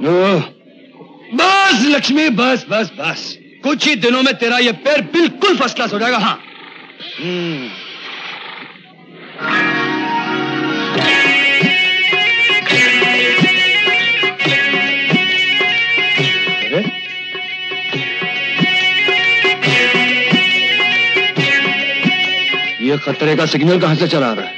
बस लक्ष्मी, बस बस बस, कुछ ही दिनों में तेरा ये पैर बिल्कुल फर्स्ट क्लास हो जाएगा। हाँ। अरे ये खतरे का सिग्नल कहां से चला रहा है?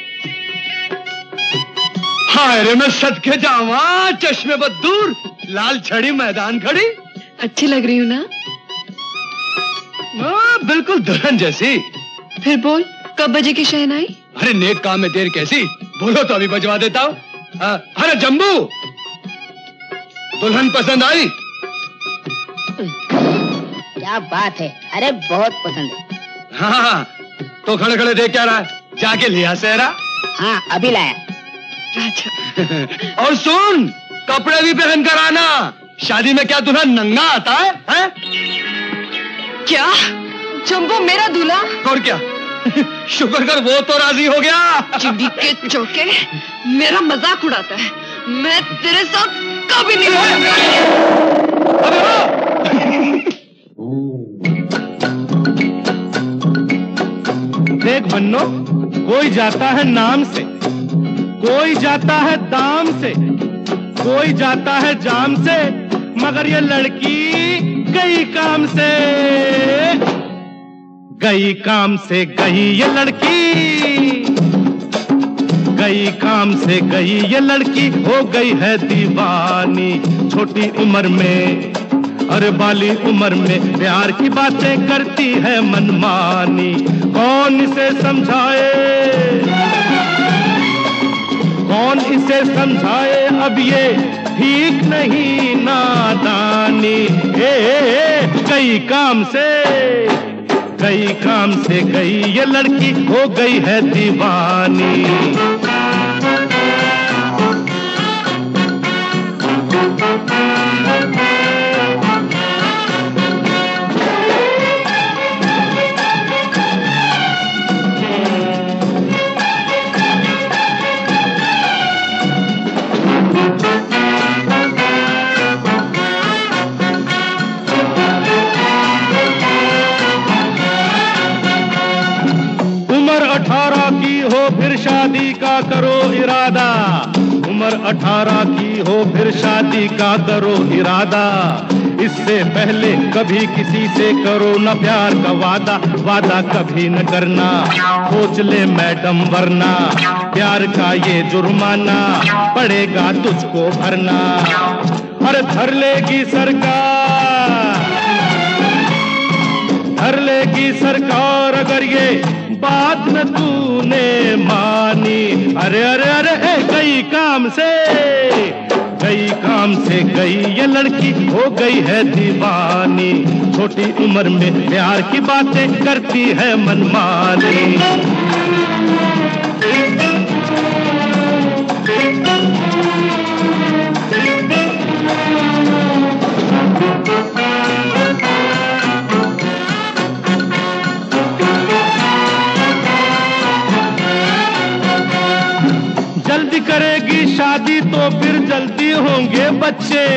हाय रे, मैं सदके जावा, चश्मे बदूर, लाल छड़ी मैदान खड़ी। अच्छी लग रही हूँ ना? बिल्कुल दुल्हन जैसी। फिर बोल, कब बजे की शहनाई? अरे नेक काम में देर कैसी, बोलो तो अभी बजवा देता हूँ। अरे जम्बू, दुल्हन पसंद आई? क्या बात है, अरे बहुत पसंद है। हाँ, तो खड़े खड़े देख क्या रहा है, जाके लिया सेहरा। हाँ अभी लाया। अच्छा। और सुन, कपड़े भी पहन कर आना, शादी में क्या दुल्हन नंगा आता है? क्या जम्बो मेरा दूल्हा? और क्या, शुक्र कर वो तो राजी हो गया। चिड़ी के चौके, मेरा मजाक उड़ाता है, मैं तेरे साथ कभी नहीं देख बन्नो, कोई जाता है नाम से, कोई जाता है दाम से, कोई जाता है जाम से, मगर ये लड़की गई काम से, गई काम से गई ये लड़की, गई काम से गई ये लड़की, हो गई है दीवानी छोटी उम्र में, अरे बाली उम्र में प्यार की बातें करती है मनमानी, कौन इसे समझाए, कौन इसे समझाए, अब ये ठीक नहीं नादानी, गई काम से, गई काम से गई ये लड़की, हो गई है दीवानी। उम्र 18 की हो फिर शादी का करो इरादा, उम्र 18 की हो फिर शादी का करो इरादा, इससे पहले कभी किसी से करो न प्यार का वादा, वादा कभी न करना, सोच ले मैडम वरना प्यार का ये जुर्माना पड़ेगा तुझको भरना, अरे धर लेगी सरकार, धर लेगी सरकार अगर ये बात न तूने मानी, अरे अरे अरे गई काम से, गई काम से गई ये लड़की, हो गई है दीवानी, छोटी उम्र में प्यार की बातें करती है मनमानी। जल्दी करेगी शादी तो फिर जल्दी होंगे बच्चे,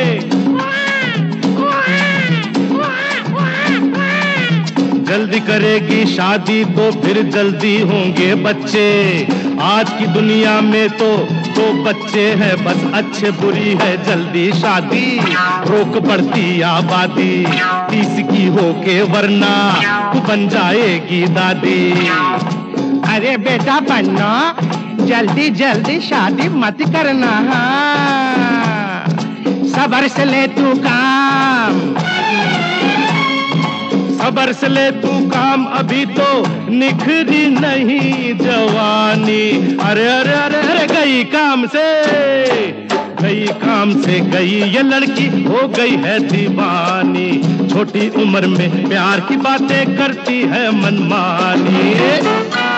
जल्दी करेगी शादी तो फिर जल्दी होंगे बच्चे, आज की दुनिया में तो दो बच्चे हैं बस अच्छे, बुरी है जल्दी शादी, रोक पड़ती आबादी 30 की होके वरना तू बन जाएगी दादी। अरे बेटा बन्ना, जल्दी जल्दी शादी मत करना, हाँ सबर से ले तू काम, सबर से ले तू काम, अभी तो निखरी नहीं जवानी, अरे अरे अरे अरे गई काम से, गई काम से गई ये लड़की, हो गई है दीवानी, छोटी उम्र में प्यार की बातें करती है मनमानी।